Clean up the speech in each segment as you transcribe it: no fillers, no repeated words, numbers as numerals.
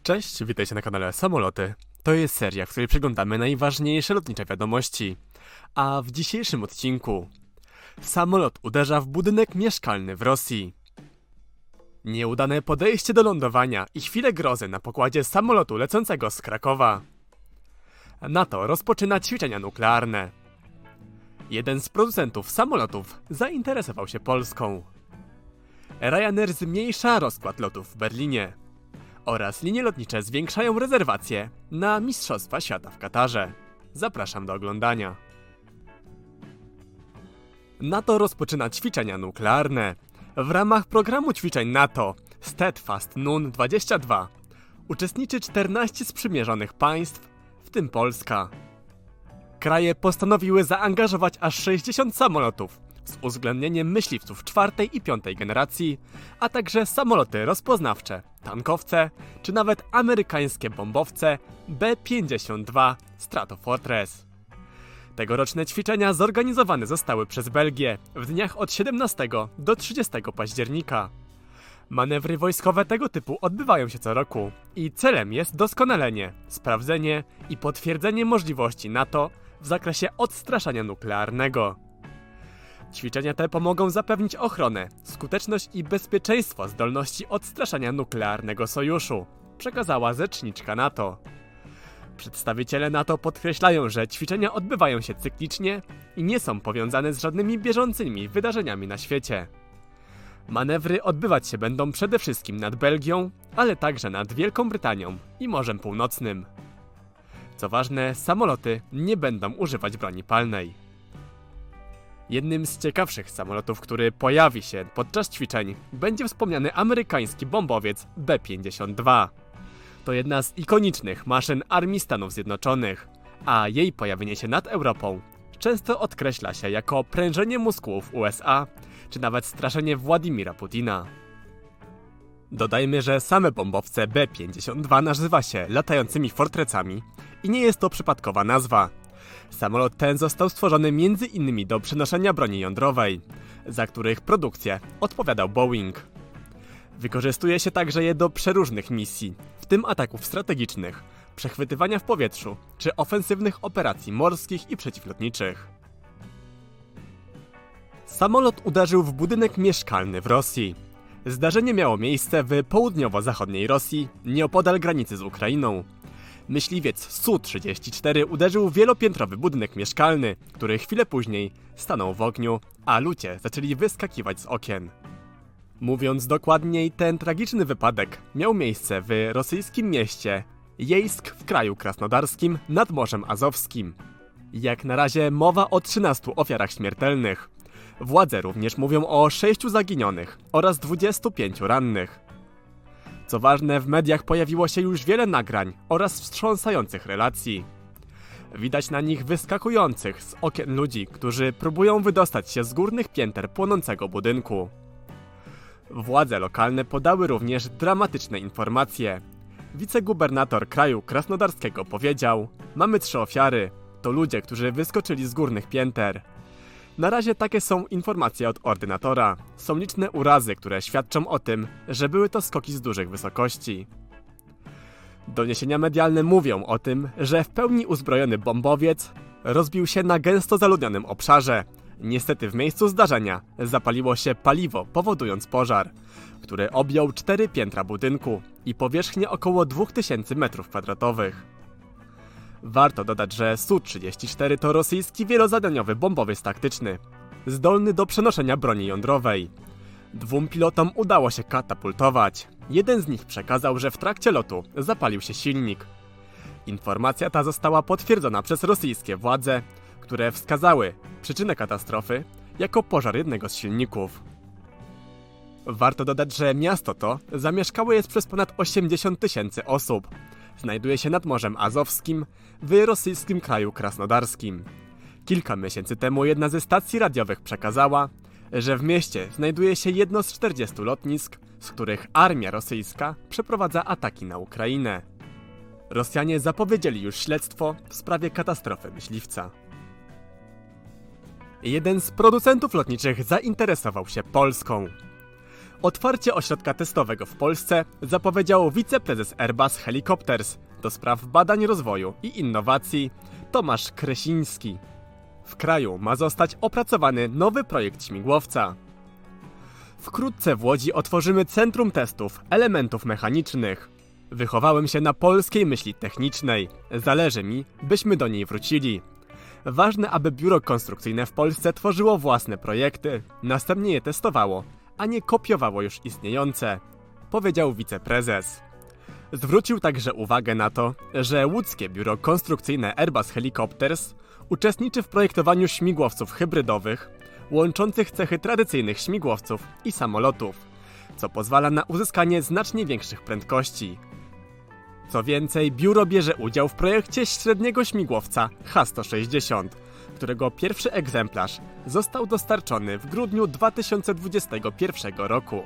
Cześć, witajcie na kanale Samoloty. To jest seria, w której przeglądamy najważniejsze lotnicze wiadomości. A w dzisiejszym odcinku samolot uderza w budynek mieszkalny w Rosji. Nieudane podejście do lądowania i chwile grozy na pokładzie samolotu lecącego z Krakowa. NATO rozpoczyna ćwiczenia nuklearne. Jeden z producentów samolotów zainteresował się Polską. Ryanair zmniejsza rozkład lotów w Berlinie. Oraz linie lotnicze zwiększają rezerwacje na Mistrzostwa Świata w Katarze. Zapraszam do oglądania. NATO rozpoczyna ćwiczenia nuklearne. W ramach programu ćwiczeń NATO Steadfast Nun 22 uczestniczy 14 sprzymierzonych państw, w tym Polska. Kraje postanowiły zaangażować aż 60 samolotów z uwzględnieniem myśliwców 4. i 5. generacji, a także samoloty rozpoznawcze, tankowce czy nawet amerykańskie bombowce B-52 Stratofortress. Tegoroczne ćwiczenia zorganizowane zostały przez Belgię w dniach od 17 do 30 października. Manewry wojskowe tego typu odbywają się co roku i celem jest doskonalenie, sprawdzenie i potwierdzenie możliwości NATO w zakresie odstraszania nuklearnego. Ćwiczenia te pomogą zapewnić ochronę, skuteczność i bezpieczeństwo zdolności odstraszania nuklearnego sojuszu, przekazała rzeczniczka NATO. Przedstawiciele NATO podkreślają, że ćwiczenia odbywają się cyklicznie i nie są powiązane z żadnymi bieżącymi wydarzeniami na świecie. Manewry odbywać się będą przede wszystkim nad Belgią, ale także nad Wielką Brytanią i Morzem Północnym. Co ważne, samoloty nie będą używać broni palnej. Jednym z ciekawszych samolotów, który pojawi się podczas ćwiczeń, będzie wspomniany amerykański bombowiec B-52. To jedna z ikonicznych maszyn Armii Stanów Zjednoczonych, a jej pojawienie się nad Europą często odkreśla się jako prężenie mózgów USA, czy nawet straszenie Władimira Putina. Dodajmy, że same bombowce B-52 nazywa się latającymi fortrecami i nie jest to przypadkowa nazwa. Samolot ten został stworzony m.in. do przenoszenia broni jądrowej, za których produkcję odpowiadał Boeing. Wykorzystuje się także je do przeróżnych misji, w tym ataków strategicznych, przechwytywania w powietrzu czy ofensywnych operacji morskich i przeciwlotniczych. Samolot uderzył w budynek mieszkalny w Rosji. Zdarzenie miało miejsce w południowo-zachodniej Rosji, nieopodal granicy z Ukrainą. Myśliwiec Su-34 uderzył w wielopiętrowy budynek mieszkalny, który chwilę później stanął w ogniu, a ludzie zaczęli wyskakiwać z okien. Mówiąc dokładniej, ten tragiczny wypadek miał miejsce w rosyjskim mieście Jejsk w kraju krasnodarskim nad Morzem Azowskim. Jak na razie mowa o 13 ofiarach śmiertelnych. Władze również mówią o 6 zaginionych oraz 25 rannych. Co ważne, w mediach pojawiło się już wiele nagrań oraz wstrząsających relacji. Widać na nich wyskakujących z okien ludzi, którzy próbują wydostać się z górnych pięter płonącego budynku. Władze lokalne podały również dramatyczne informacje. Wicegubernator kraju krasnodarskiego powiedział: mamy 3 ofiary, to ludzie, którzy wyskoczyli z górnych pięter. Na razie takie są informacje od ordynatora. Są liczne urazy, które świadczą o tym, że były to skoki z dużych wysokości. Doniesienia medialne mówią o tym, że w pełni uzbrojony bombowiec rozbił się na gęsto zaludnionym obszarze. Niestety w miejscu zdarzenia zapaliło się paliwo, powodując pożar, który objął 4 piętra budynku i powierzchnię około 2000 m2. Warto dodać, że Su-34 to rosyjski wielozadaniowy bombowiec taktyczny, zdolny do przenoszenia broni jądrowej. 2 pilotom udało się katapultować. Jeden z nich przekazał, że w trakcie lotu zapalił się silnik. Informacja ta została potwierdzona przez rosyjskie władze, które wskazały przyczynę katastrofy jako pożar jednego z silników. Warto dodać, że miasto to zamieszkałe jest przez ponad 80 000 osób. Znajduje się nad Morzem Azowskim w rosyjskim kraju krasnodarskim. Kilka miesięcy temu jedna ze stacji radiowych przekazała, że w mieście znajduje się jedno z 40 lotnisk, z których armia rosyjska przeprowadza ataki na Ukrainę. Rosjanie zapowiedzieli już śledztwo w sprawie katastrofy myśliwca. Jeden z producentów lotniczych zainteresował się Polską. Otwarcie ośrodka testowego w Polsce zapowiedział wiceprezes Airbus Helicopters do spraw badań, rozwoju i innowacji Tomasz Kresiński. W kraju ma zostać opracowany nowy projekt śmigłowca. Wkrótce w Łodzi otworzymy Centrum Testów Elementów Mechanicznych. Wychowałem się na polskiej myśli technicznej. Zależy mi, byśmy do niej wrócili. Ważne, aby biuro konstrukcyjne w Polsce tworzyło własne projekty, następnie je testowało, a nie kopiowało już istniejące, powiedział wiceprezes. Zwrócił także uwagę na to, że łódzkie biuro konstrukcyjne Airbus Helicopters uczestniczy w projektowaniu śmigłowców hybrydowych, łączących cechy tradycyjnych śmigłowców i samolotów, co pozwala na uzyskanie znacznie większych prędkości. Co więcej, biuro bierze udział w projekcie średniego śmigłowca H-160, którego pierwszy egzemplarz został dostarczony w grudniu 2021 roku.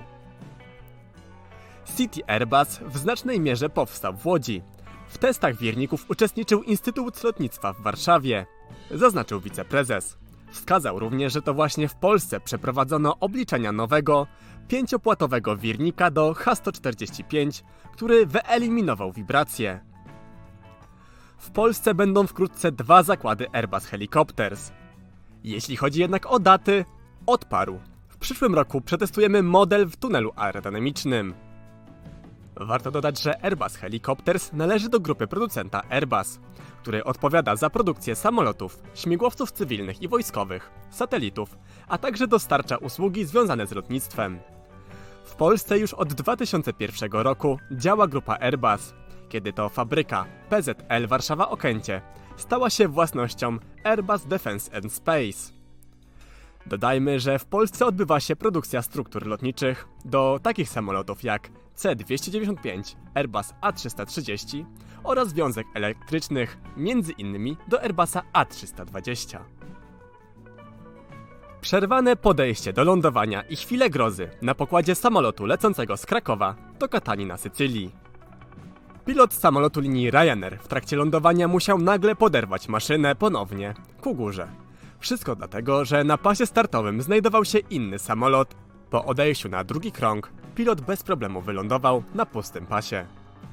City Airbus w znacznej mierze powstał w Łodzi. W testach wirników uczestniczył Instytut Lotnictwa w Warszawie, zaznaczył wiceprezes. Wskazał również, że to właśnie w Polsce przeprowadzono obliczenia nowego, 5-płatowego wirnika do H-145, który wyeliminował wibracje. W Polsce będą wkrótce 2 zakłady Airbus Helicopters. Jeśli chodzi jednak o daty, odparł. W przyszłym roku przetestujemy model w tunelu aerodynamicznym. Warto dodać, że Airbus Helicopters należy do grupy producenta Airbus, który odpowiada za produkcję samolotów, śmigłowców cywilnych i wojskowych, satelitów, a także dostarcza usługi związane z lotnictwem. W Polsce już od 2001 roku działa grupa Airbus, kiedy to fabryka PZL Warszawa-Okęcie stała się własnością Airbus Defence and Space. Dodajmy, że w Polsce odbywa się produkcja struktur lotniczych do takich samolotów jak C-295, Airbus A330 oraz związek elektrycznych, m.in. do Airbusa A320. Przerwane podejście do lądowania i chwile grozy na pokładzie samolotu lecącego z Krakowa do Katani na Sycylii. Pilot samolotu linii Ryanair w trakcie lądowania musiał nagle poderwać maszynę ponownie ku górze. Wszystko dlatego, że na pasie startowym znajdował się inny samolot. Po odejściu na drugi krąg, pilot bez problemu wylądował na pustym pasie.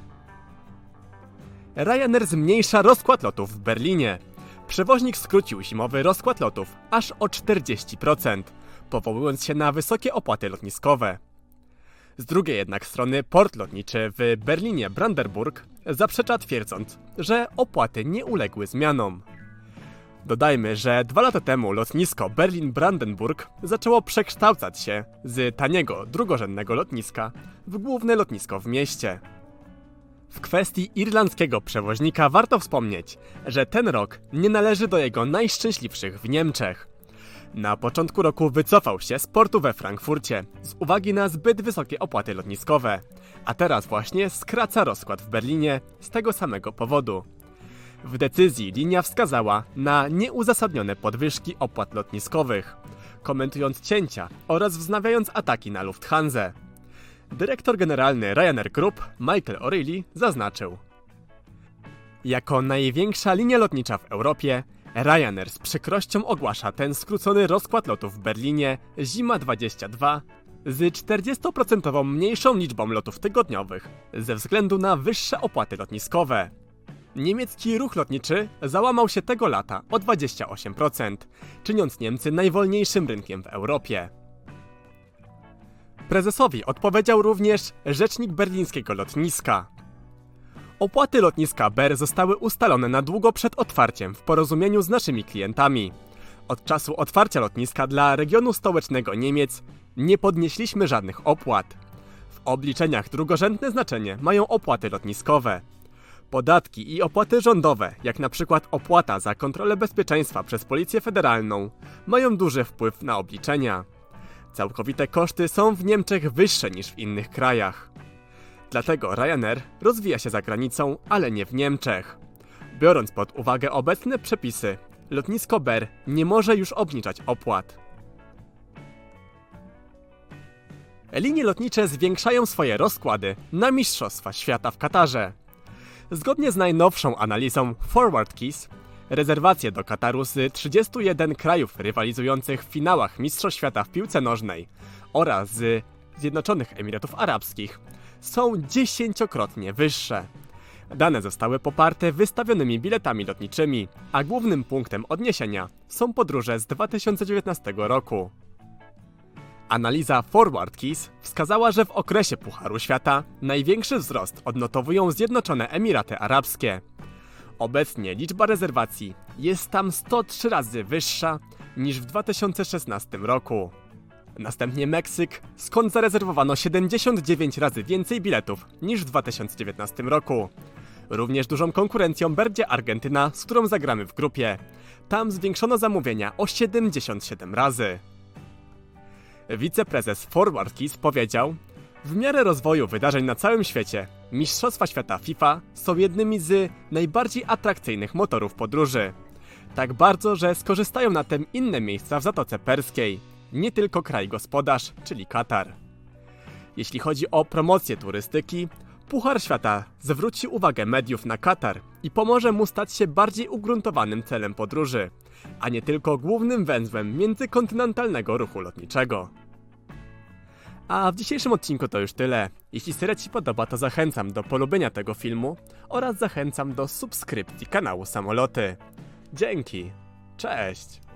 Ryanair zmniejsza rozkład lotów w Berlinie. Przewoźnik skrócił zimowy rozkład lotów aż o 40%, powołując się na wysokie opłaty lotniskowe. Z drugiej jednak strony port lotniczy w Berlinie Brandenburg zaprzecza, twierdząc, że opłaty nie uległy zmianom. Dodajmy, że 2 lata temu lotnisko Berlin-Brandenburg zaczęło przekształcać się z taniego, drugorzędnego lotniska w główne lotnisko w mieście. W kwestii irlandzkiego przewoźnika warto wspomnieć, że ten rok nie należy do jego najszczęśliwszych w Niemczech. Na początku roku wycofał się z portu we Frankfurcie z uwagi na zbyt wysokie opłaty lotniskowe, a teraz właśnie skraca rozkład w Berlinie z tego samego powodu. W decyzji linia wskazała na nieuzasadnione podwyżki opłat lotniskowych, komentując cięcia oraz wznawiając ataki na Lufthansę. Dyrektor generalny Ryanair Group, Michael O'Reilly, zaznaczył: jako największa linia lotnicza w Europie, Ryanair z przykrością ogłasza ten skrócony rozkład lotów w Berlinie Zima 22 z 40% mniejszą liczbą lotów tygodniowych ze względu na wyższe opłaty lotniskowe. Niemiecki ruch lotniczy załamał się tego lata o 28%, czyniąc Niemcy najwolniejszym rynkiem w Europie. Prezesowi odpowiedział również rzecznik berlińskiego lotniska. Opłaty lotniska BER zostały ustalone na długo przed otwarciem w porozumieniu z naszymi klientami. Od czasu otwarcia lotniska dla regionu stołecznego Niemiec nie podnieśliśmy żadnych opłat. W obliczeniach drugorzędne znaczenie mają opłaty lotniskowe. Podatki i opłaty rządowe, jak na przykład opłata za kontrolę bezpieczeństwa przez Policję Federalną, mają duży wpływ na obliczenia. Całkowite koszty są w Niemczech wyższe niż w innych krajach. Dlatego Ryanair rozwija się za granicą, ale nie w Niemczech. Biorąc pod uwagę obecne przepisy, lotnisko BER nie może już obniżać opłat. Linie lotnicze zwiększają swoje rozkłady na Mistrzostwa Świata w Katarze. Zgodnie z najnowszą analizą ForwardKeys, rezerwacje do Kataru z 31 krajów rywalizujących w finałach Mistrzostw Świata w piłce nożnej oraz z Zjednoczonych Emiratów Arabskich są 10-krotnie wyższe. Dane zostały poparte wystawionymi biletami lotniczymi, a głównym punktem odniesienia są podróże z 2019 roku. Analiza ForwardKeys wskazała, że w okresie Pucharu Świata największy wzrost odnotowują Zjednoczone Emiraty Arabskie. Obecnie liczba rezerwacji jest tam 103 razy wyższa niż w 2016 roku. Następnie Meksyk, skąd zarezerwowano 79 razy więcej biletów niż w 2019 roku. Również dużą konkurencją będzie Argentyna, z którą zagramy w grupie. Tam zwiększono zamówienia o 77 razy. Wiceprezes ForwardKeys powiedział: w miarę rozwoju wydarzeń na całym świecie, Mistrzostwa Świata FIFA są jednymi z najbardziej atrakcyjnych motorów podróży. Tak bardzo, że skorzystają na tym inne miejsca w Zatoce Perskiej, nie tylko kraj gospodarz, czyli Katar. Jeśli chodzi o promocję turystyki, Puchar Świata zwróci uwagę mediów na Katar i pomoże mu stać się bardziej ugruntowanym celem podróży, a nie tylko głównym węzłem międzykontynentalnego ruchu lotniczego. A w dzisiejszym odcinku to już tyle. Jeśli seria Ci podoba, to zachęcam do polubienia tego filmu oraz zachęcam do subskrypcji kanału Samoloty. Dzięki, cześć!